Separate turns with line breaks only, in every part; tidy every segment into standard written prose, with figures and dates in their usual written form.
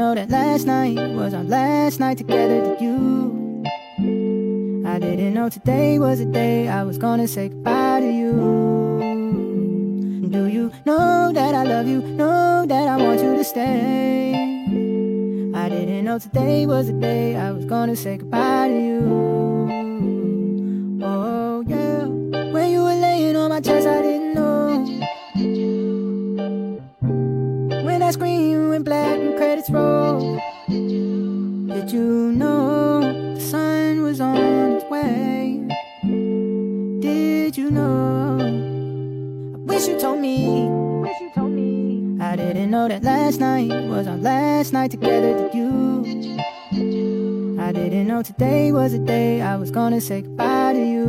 know that last night was our last night together, did you? I didn't know today was the day I was gonna say goodbye to you. Do you know that I love you, know that I want you to stay? I didn't know today was the day I was gonna say goodbye to you. Oh yeah, when you were laying on my chest I didn't know. When that screen went black and credits rolled, did you know the sun was on its way? Did you know? I wish you told me. I didn't know that last night was our last night together, did you? I didn't know today was the day I was gonna say goodbye to you.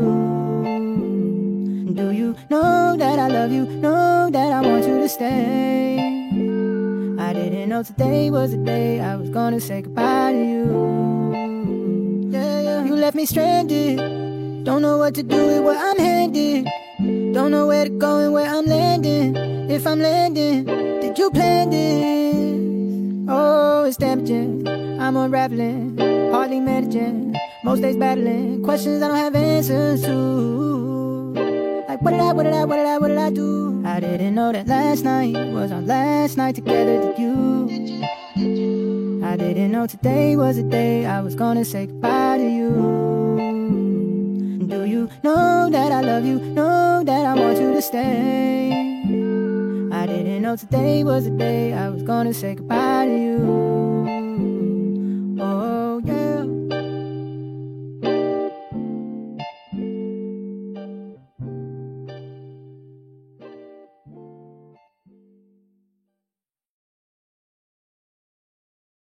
Do you know that I love you, know that I want you to stay? I didn't know today was the day I was gonna say goodbye to you. Yeah, yeah. You left me stranded, don't know what to do with what I'm handed. Don't know where to go and where I'm landing. If I'm landing, did you plan this? Oh, it's damaging, I'm unraveling, hardly managing, most days battling questions I don't have answers to. Like what did I do? I didn't know that last night was our last night together, did you? I didn't know today was the day I was gonna say goodbye to you. Do you know that I love you, know that I want you to stay? I didn't know today was the day I was gonna say goodbye to you.